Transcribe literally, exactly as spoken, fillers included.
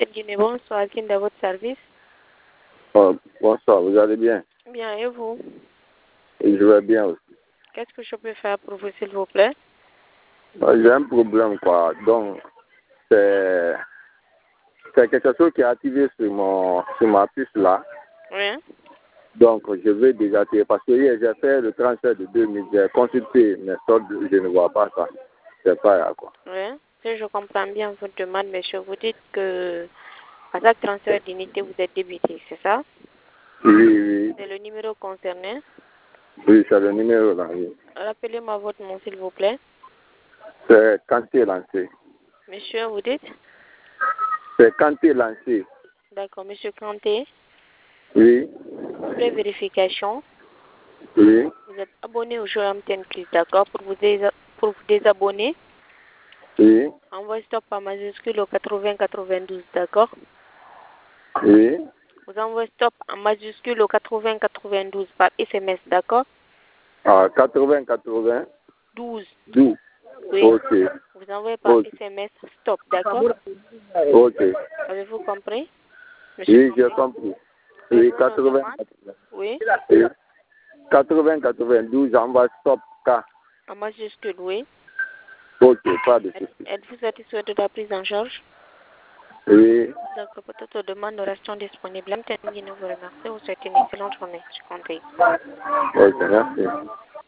Guinée, bonsoir, Akin de votre service. Oh, bonsoir, vous allez bien? Bien, et vous? Et je vais bien aussi. Qu'est-ce que je peux faire pour vous, s'il vous plaît? J'ai un problème, quoi. Donc, c'est c'est quelque chose qui est activé sur, mon, sur ma puce là. Oui. Donc, je vais désactiver. Parce que hier, j'ai fait le transfert de deux mille. J'ai consulté mes soldes. Je ne vois pas ça. C'est pas là, quoi. Oui. Si je comprends bien votre demande, monsieur, vous dites que à chaque transfert d'unité, vous êtes débité, c'est ça? Oui, oui. C'est le numéro concerné. Oui, c'est le numéro là, oui. Rappelez-moi votre nom, s'il vous plaît. C'est Kanté lancé. Monsieur, vous dites? C'est Kanté lancé. D'accord, monsieur Kanté. Oui. Après vérification, Oui. vous êtes abonné au jeu M T N Plus, d'accord? Pour vous, désa pour vous désabonner, Oui. envoyez stop par majuscule au quatre-vingts quatre-vingt-douze, d'accord? Oui. Vous envoyez stop en majuscule au quatre-vingts quatre-vingt-douze par S M S, d'accord? Ah, quatre-vingts quatre-vingt. douze. douze. Oui. Ok. Vous envoyez par Ok. S M S stop, d'accord? Ok. Avez-vous compris, monsieur? Oui, j'ai compris. Oui, Avez-vous une autre quatre-vingts. demande? Oui. Oui. quatre-vingts quatre-vingt-douze, j'envoie stop K. En majuscule, oui. Ok, pas de souci. Êtes-vous satisfait de la prise en charge? Oui. D'accord, peut-être aux demandes restant disponibles. M T N Guinée vous remercie. Vous souhaitez une excellente journée. Je compte. Ok, merci.